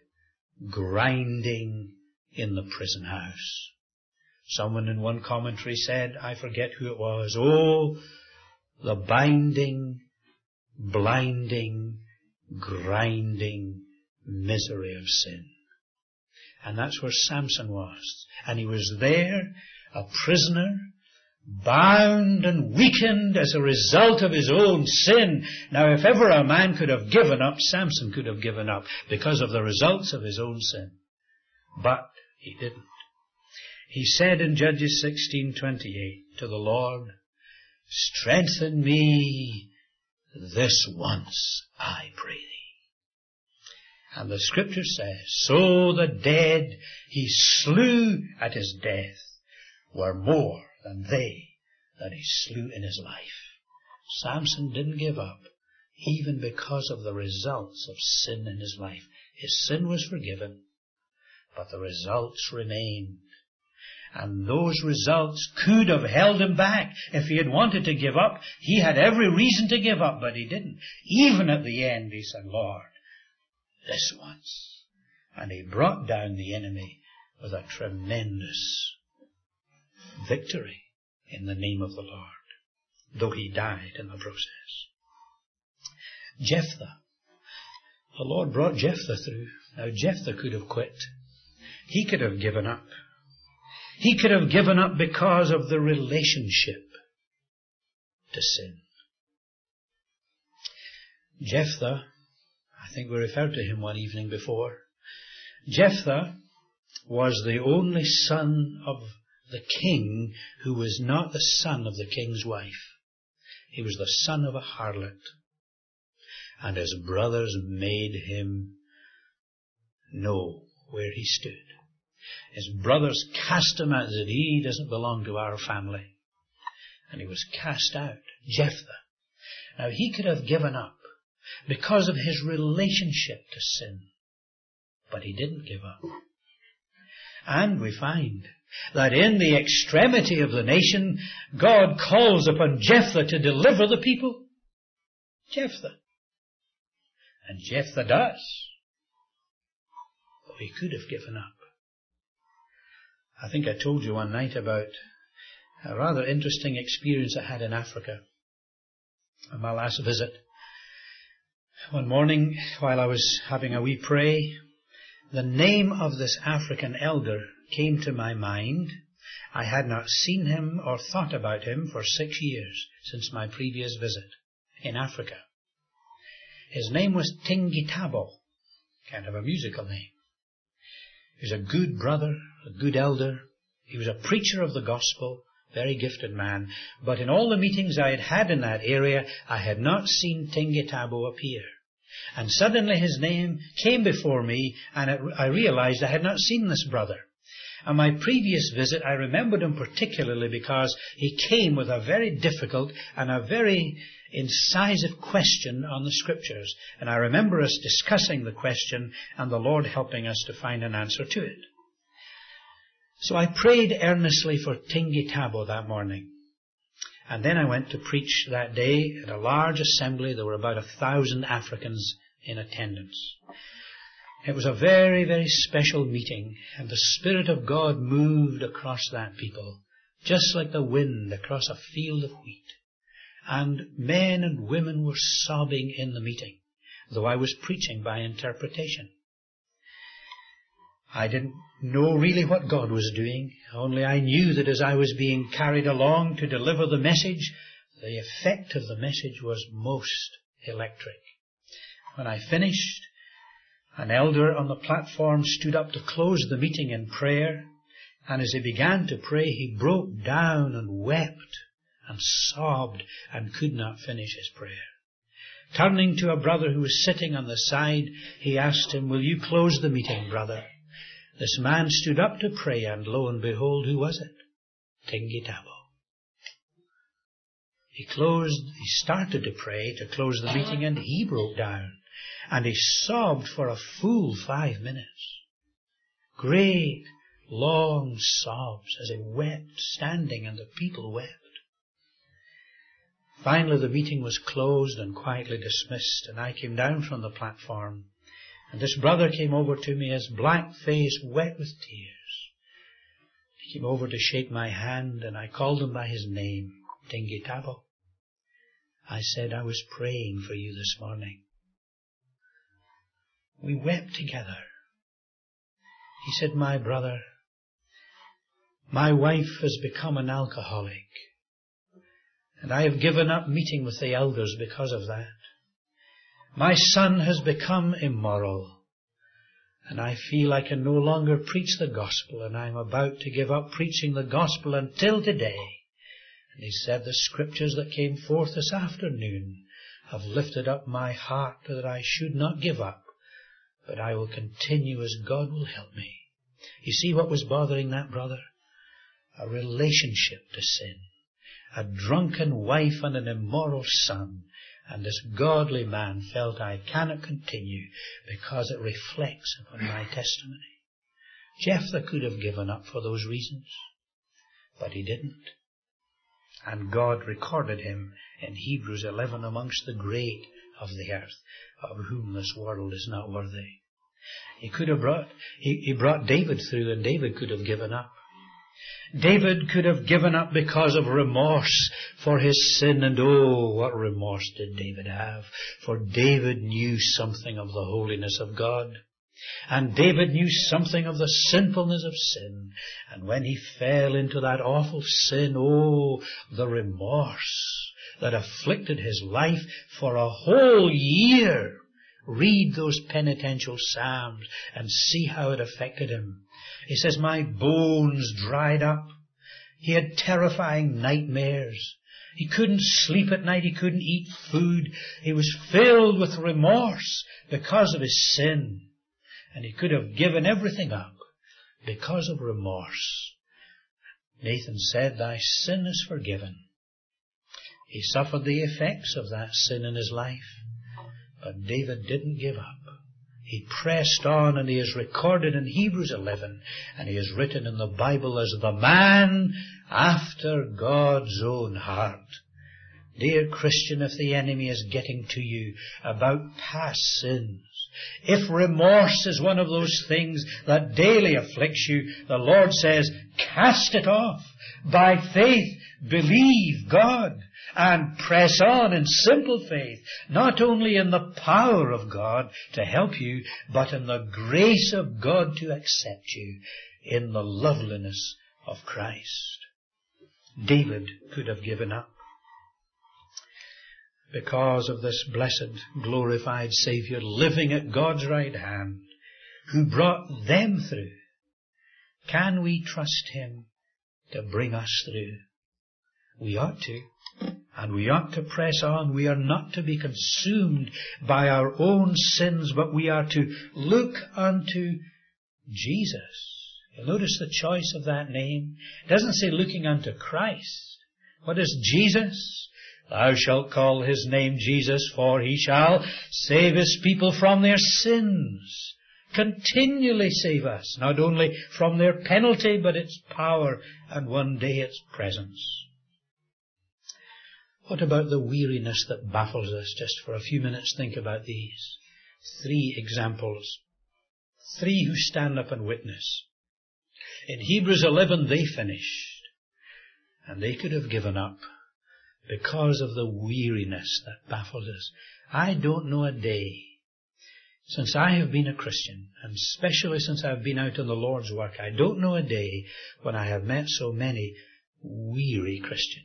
grinding in the prison house. Someone in one commentary said, I forget who it was, oh, the binding, blinding, grinding misery of sin. And that's where Samson was. And he was there, a prisoner, bound and weakened as a result of his own sin. Now, if ever a man could have given up, Samson could have given up because of the results of his own sin. But he didn't. He said in Judges 16:28 to the Lord, strengthen me this once, I pray thee. And the Scripture says, so the dead he slew at his death were more than they that he slew in his life. Samson didn't give up, even because of the results of sin in his life. His sin was forgiven, but the results remained. And those results could have held him back. If he had wanted to give up, he had every reason to give up, but he didn't. Even at the end, he said, Lord, this once. And he brought down the enemy with a tremendous victory in the name of the Lord, though he died in the process. Jephthah. The Lord brought Jephthah through. Now, Jephthah could have quit. He could have given up. He could have given up because of the relationship to sin. Jephthah, I think we referred to him one evening before. Jephthah was the only son of the king who was not the son of the king's wife. He was the son of a harlot. And his brothers made him know where he stood. His brothers cast him out and said, he doesn't belong to our family. And he was cast out. Jephthah. Now he could have given up because of his relationship to sin. But he didn't give up. And we find that in the extremity of the nation, God calls upon Jephthah to deliver the people. Jephthah. And Jephthah does. But he could have given up. I think I told you one night about a rather interesting experience I had in Africa on my last visit. One morning, while I was having a wee pray, the name of this African elder came to my mind. I had not seen him or thought about him for 6 years since my previous visit in Africa. His name was Tingitabo, kind of a musical name. He was a good brother, a good elder. He was a preacher of the gospel, very gifted man. But in all the meetings I had had in that area, I had not seen Tingitabo appear. And suddenly his name came before me, and I realized I had not seen this brother. On my previous visit, I remembered him particularly because he came with a very difficult and a very incisive question on the Scriptures. And I remember us discussing the question and the Lord helping us to find an answer to it. So I prayed earnestly for Tingitabo that morning. And then I went to preach that day at a large assembly. There were about 1,000 Africans in attendance. It was a very, very special meeting, and the Spirit of God moved across that people, just like the wind across a field of wheat. And men and women were sobbing in the meeting, though I was preaching by interpretation. I didn't know really what God was doing, only I knew that as I was being carried along to deliver the message, the effect of the message was most electric. When I finished, an elder on the platform stood up to close the meeting in prayer, and as he began to pray, he broke down and wept and sobbed and could not finish his prayer. Turning to a brother who was sitting on the side, he asked him, "Will you close the meeting, brother?" This man stood up to pray, and lo and behold, who was it? Tingitabo. He started to pray to close the meeting, and he broke down. And he sobbed for a full 5 minutes. Great, long sobs as he wept, standing, and the people wept. Finally, the meeting was closed and quietly dismissed, and I came down from the platform. And this brother came over to me, his black face wet with tears. He came over to shake my hand, and I called him by his name, Tingitabo. I said, "I was praying for you this morning." We wept together. He said, "My brother, my wife has become an alcoholic, and I have given up meeting with the elders because of that. My son has become immoral, and I feel I can no longer preach the gospel, and I'm about to give up preaching the gospel until today." And he said, "The Scriptures that came forth this afternoon have lifted up my heart that I should not give up, but I will continue as God will help me." You see what was bothering that brother? A relationship to sin. A drunken wife and an immoral son. And this godly man felt, "I cannot continue because it reflects upon my testimony." Jephthah could have given up for those reasons. But he didn't. And God recorded him in Hebrews 11 amongst the great of the earth, of whom this world is not worthy. He brought David through, and David could have given up. David could have given up because of remorse for his sin, and oh, what remorse did David have? For David knew something of the holiness of God. And David knew something of the sinfulness of sin. And when he fell into that awful sin, oh, the remorse that afflicted his life for a whole year. Read those penitential psalms and see how it affected him. He says, my bones dried up. He had terrifying nightmares. He couldn't sleep at night. He couldn't eat food. He was filled with remorse because of his sin. And he could have given everything up because of remorse. Nathan said, thy sin is forgiven. He suffered the effects of that sin in his life. But David didn't give up. He pressed on, and he is recorded in Hebrews 11, and he is written in the Bible as the man after God's own heart. Dear Christian, if the enemy is getting to you about past sins, if remorse is one of those things that daily afflicts you, the Lord says, cast it off. By faith, believe God and press on in simple faith, not only in the power of God to help you, but in the grace of God to accept you in the loveliness of Christ. David could have given up because of this blessed, glorified Saviour living at God's right hand, who brought them through. Can we trust Him to bring us through? We ought to. And we ought to press on. We are not to be consumed by our own sins, but we are to look unto Jesus. You'll notice the choice of that name. It doesn't say looking unto Christ. What is Jesus? Thou shalt call his name Jesus, for he shall save his people from their sins. Continually save us, not only from their penalty, but its power, and one day its presence. What about the weariness that baffles us? Just for a few minutes think about these. 3 examples. 3 who stand up and witness. In Hebrews 11 they finished. And they could have given up because of the weariness that baffles us. I don't know a day since I have been a Christian, and especially since I've been out in the Lord's work, I don't know a day when I have met so many weary Christians.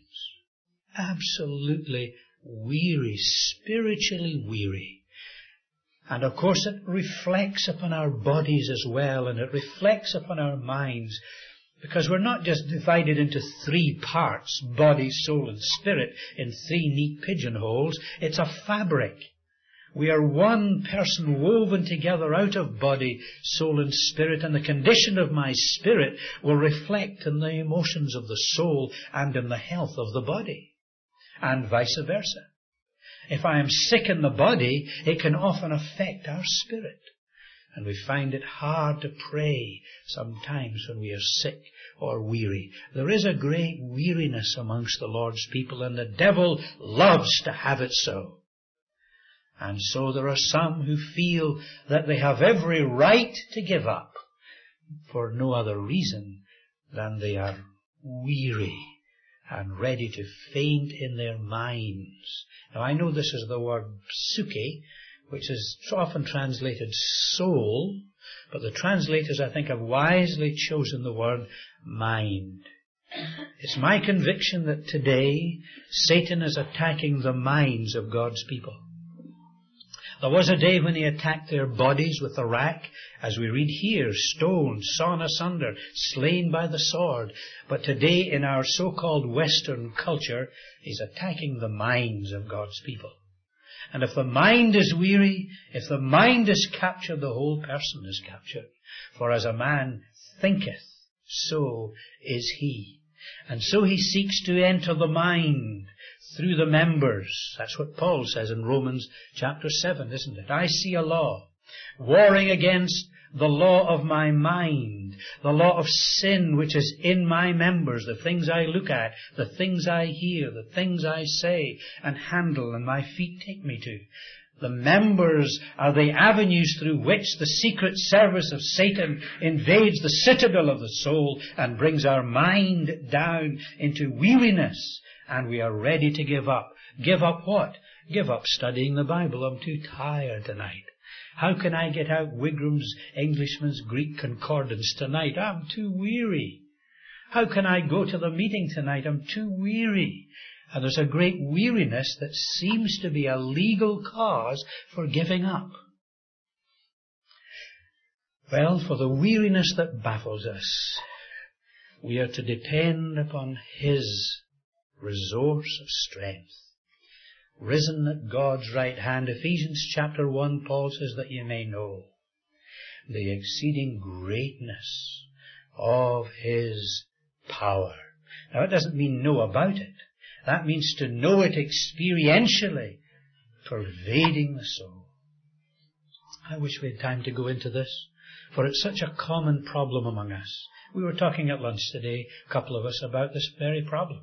Absolutely weary, spiritually weary. And of course it reflects upon our bodies as well, and it reflects upon our minds, because we're not just divided into 3 parts, body, soul and spirit, in 3 neat pigeonholes. It's a fabric. We are one person woven together out of body, soul and spirit, and the condition of my spirit will reflect in the emotions of the soul and in the health of the body. And vice versa. If I am sick in the body, it can often affect our spirit. And we find it hard to pray sometimes when we are sick or weary. There is a great weariness amongst the Lord's people, and the devil loves to have it so. And so there are some who feel that they have every right to give up for no other reason than they are weary and ready to faint in their minds. Now I know this is the word psyche, which is often translated soul, but the translators, I think, have wisely chosen the word mind. It's my conviction that today Satan is attacking the minds of God's people. There was a day when he attacked their bodies with the rack, as we read here, stoned, sawn asunder, slain by the sword. But today in our so-called Western culture, he's attacking the minds of God's people. And if the mind is weary, if the mind is captured, the whole person is captured. For as a man thinketh, so is he. And so he seeks to enter the mind through the members. That's what Paul says in Romans chapter 7, isn't it? I see a law warring against the law of my mind, the law of sin which is in my members, the things I look at, the things I hear, the things I say and handle and my feet take me to. The members are the avenues through which the secret service of Satan invades the citadel of the soul and brings our mind down into weariness, and we are ready to give up. Give up what? Give up studying the Bible. I'm too tired tonight. How can I get out Wigram's Englishman's Greek Concordance tonight? I'm too weary. How can I go to the meeting tonight? I'm too weary. And there's a great weariness that seems to be a legal cause for giving up. Well, for the weariness that baffles us, we are to depend upon His resource of strength. Risen at God's right hand, Ephesians chapter 1, Paul says that you may know the exceeding greatness of His power. Now, it doesn't mean know about it. That means to know it experientially, pervading the soul. I wish we had time to go into this, for it's such a common problem among us. We were talking at lunch today, a couple of us, about this very problem.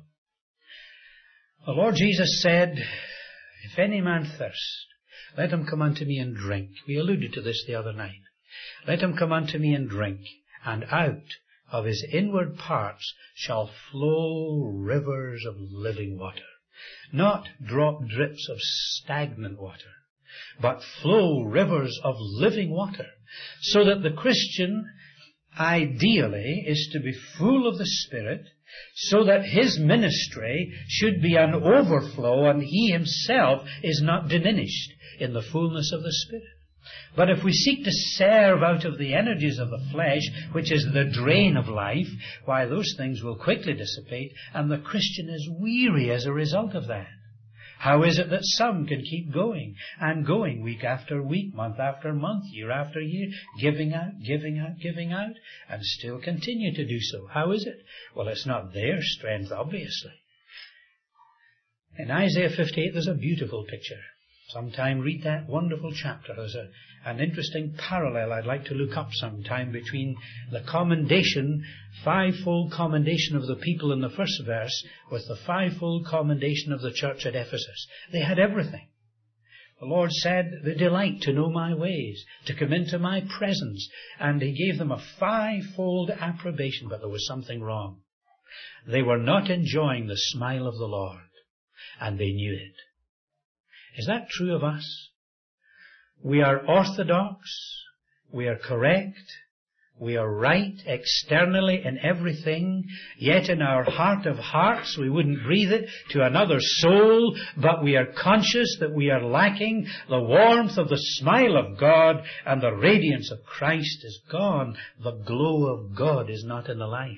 The Lord Jesus said, if any man thirst, let him come unto me and drink. We alluded to this the other night. Let him come unto me and drink, and out of his inward parts shall flow rivers of living water. Not drop drips of stagnant water, but flow rivers of living water. So that the Christian ideally is to be full of the Spirit, so that his ministry should be an overflow and he himself is not diminished in the fullness of the Spirit. But if we seek to serve out of the energies of the flesh, which is the drain of life, why, those things will quickly dissipate, and the Christian is weary as a result of that. How is it that some can keep going and going week after week, month after month, year after year, giving out, and still continue to do so? How is it? Well, it's not their strength, obviously. In Isaiah 58, there's a beautiful picture. Sometime read that wonderful chapter. There's an interesting parallel I'd like to look up sometime between the commendation, fivefold commendation of the people in the first verse with the fivefold commendation of the church at Ephesus. They had everything. The Lord said, they delight to know my ways, to come into my presence, and He gave them a fivefold approbation, but there was something wrong. They were not enjoying the smile of the Lord, and they knew it. Is that true of us? We are orthodox, we are correct, we are right externally in everything, yet in our heart of hearts we wouldn't breathe it to another soul, but we are conscious that we are lacking the warmth of the smile of God, and the radiance of Christ is gone. The glow of God is not in the life.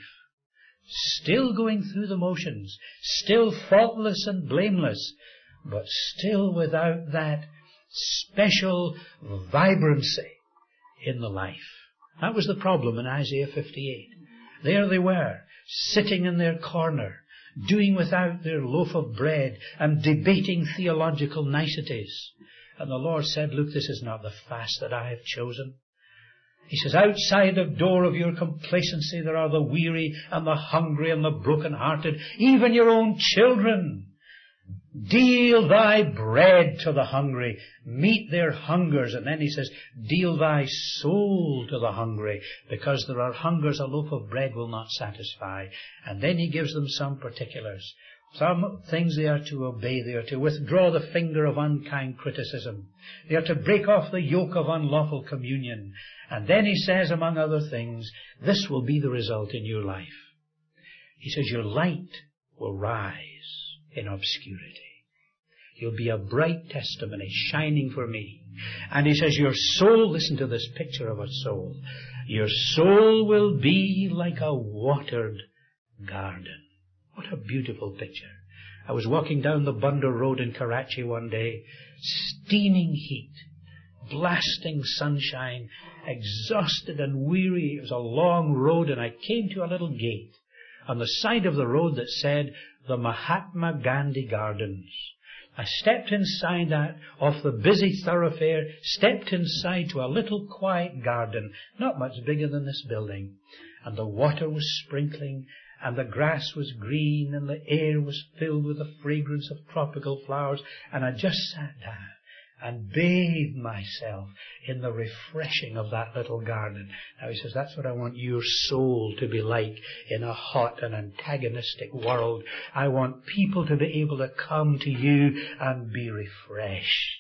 Still going through the motions, still faultless and blameless, but still without that special vibrancy in the life. That was the problem in Isaiah 58. There they were, sitting in their corner, doing without their loaf of bread and debating theological niceties. And the Lord said, look, this is not the fast that I have chosen. He says, outside the door of your complacency there are the weary and the hungry and the broken-hearted, even your own children. Deal thy bread to the hungry, meet their hungers. And then he says, deal thy soul to the hungry, because there are hungers a loaf of bread will not satisfy. And then he gives them some particulars. Some things they are to obey. They are to withdraw the finger of unkind criticism. They are to break off the yoke of unlawful communion. And then he says, among other things, this will be the result in your life. He says, your light will rise in obscurity. You'll be a bright testimony shining for me. And he says, your soul, listen to this picture of a soul. Your soul will be like a watered garden. What a beautiful picture. I was walking down the Bunder Road in Karachi one day, steaming heat, blasting sunshine, exhausted and weary. It was a long road, and I came to a little gate on the side of the road that said, the Mahatma Gandhi Gardens. I stepped inside that, off the busy thoroughfare, stepped inside to a little quiet garden, not much bigger than this building. And the water was sprinkling, and the grass was green, and the air was filled with the fragrance of tropical flowers. And I just sat down and bathed myself in the refreshing of that little garden. Now he says, that's what I want your soul to be like in a hot and antagonistic world. I want people to be able to come to you and be refreshed.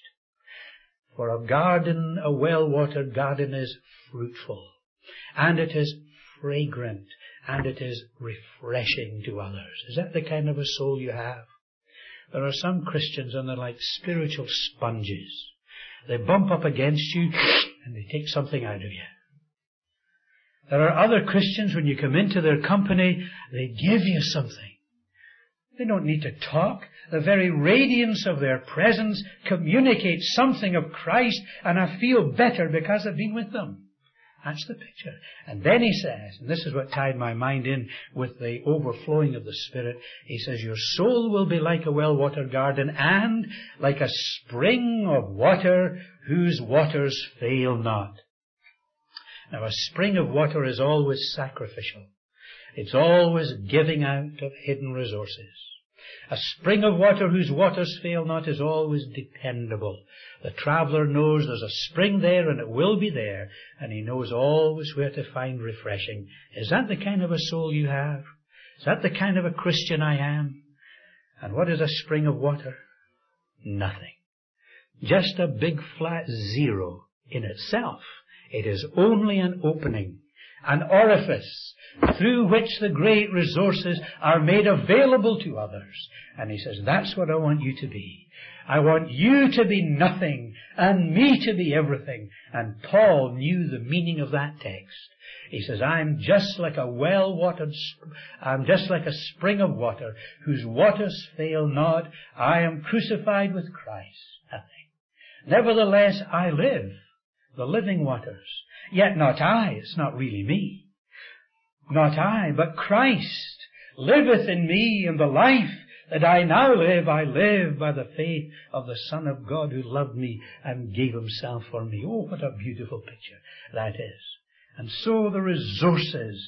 For a garden, a well-watered garden, is fruitful, and it is fragrant, and it is refreshing to others. Is that the kind of a soul you have? There are some Christians, and they're like spiritual sponges. They bump up against you and they take something out of you. There are other Christians, when you come into their company, they give you something. They don't need to talk. The very radiance of their presence communicates something of Christ, and I feel better because I've been with them. That's the picture. And then he says, and this is what tied my mind in with the overflowing of the Spirit, he says, your soul will be like a well-watered garden and like a spring of water whose waters fail not. Now, a spring of water is always sacrificial. It's always giving out of hidden resources. A spring of water whose waters fail not is always dependable. The traveller knows there's a spring there and it will be there, and he knows always where to find refreshing. Is that the kind of a soul you have? Is that the kind of a Christian I am? And what is a spring of water? Nothing. Just a big flat zero in itself. It is only an opening, an orifice through which the great resources are made available to others. And he says, that's what I want you to be. I want you to be nothing and me to be everything. And Paul knew the meaning of that text. He says, I'm just like a I'm just like a spring of water whose waters fail not. I am crucified with Christ. Nothing. Nevertheless, I live, the living waters. Yet not I. It's not really me. Not I, but Christ liveth in me, and the life that I now live, I live by the faith of the Son of God who loved me and gave himself for me. Oh, what a beautiful picture that is. And so the resources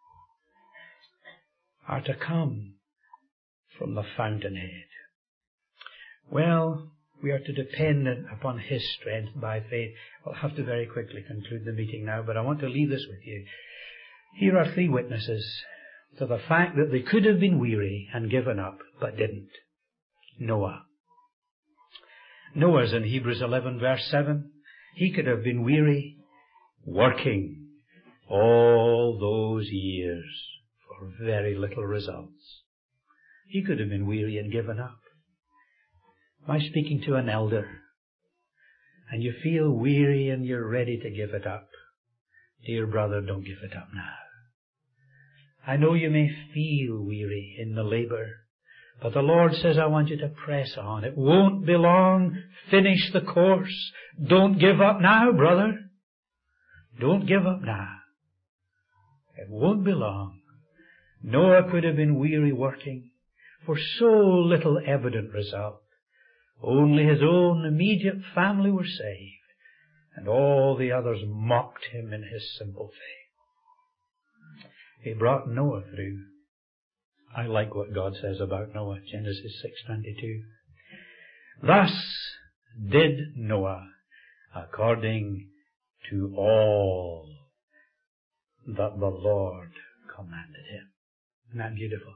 are to come from the fountainhead. Well, we are to depend upon his strength by faith. I'll have to very quickly conclude the meeting now, but I want to leave this with you. Here are three witnesses to the fact that they could have been weary and given up, but didn't. Noah. Noah's in Hebrews 11 verse 7. He could have been weary, working all those years for very little results. He could have been weary and given up. Am I speaking to an elder? And you feel weary and you're ready to give it up. Dear brother, don't give it up now. I know you may feel weary in the labor, but the Lord says, I want you to press on. It won't be long. Finish the course. Don't give up now, brother. Don't give up now. It won't be long. Noah could have been weary working for so little evident result. Only his own immediate family were saved, and all the others mocked him in his simple faith. He brought Noah through. I like what God says about Noah, Genesis 6:22. Thus did Noah according to all that the Lord commanded him. Isn't that beautiful?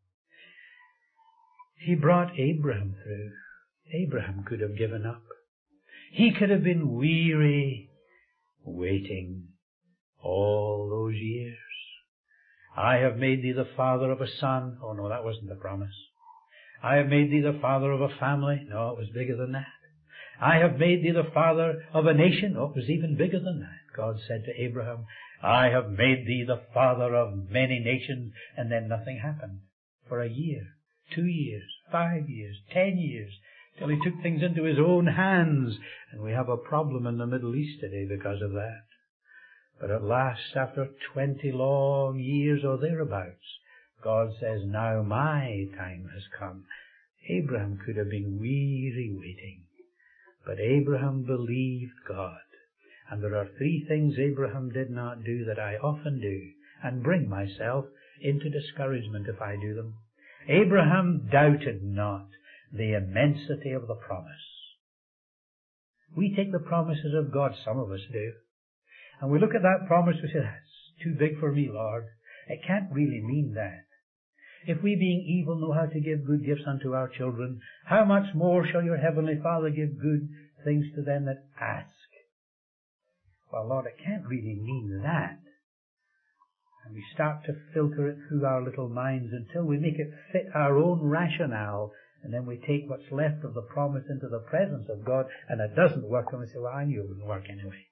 He brought Abraham through. Abraham could have given up. He could have been weary waiting all those years. I have made thee the father of a son. Oh no, that wasn't the promise. I have made thee the father of a family. No, it was bigger than that. I have made thee the father of a nation. Oh, it was even bigger than that. God said to Abraham, I have made thee the father of many nations. And then nothing happened for a year, 2 years, 5 years, 10 years, till he took things into his own hands. And we have a problem in the Middle East today because of that. But at last, after 20 long years or thereabouts, God says, now my time has come. Abraham could have been weary waiting, but Abraham believed God. And there are three things Abraham did not do that I often do, and bring myself into discouragement if I do them. Abraham doubted not the immensity of the promise. We take the promises of God, some of us do, and we look at that promise, we say, that's too big for me, Lord. It can't really mean that. If we, being evil, know how to give good gifts unto our children, how much more shall your heavenly Father give good things to them that ask? Well, Lord, it can't really mean that. And we start to filter it through our little minds until we make it fit our own rationale, and then we take what's left of the promise into the presence of God, and it doesn't work, and we say, well, I knew it wouldn't work anyway.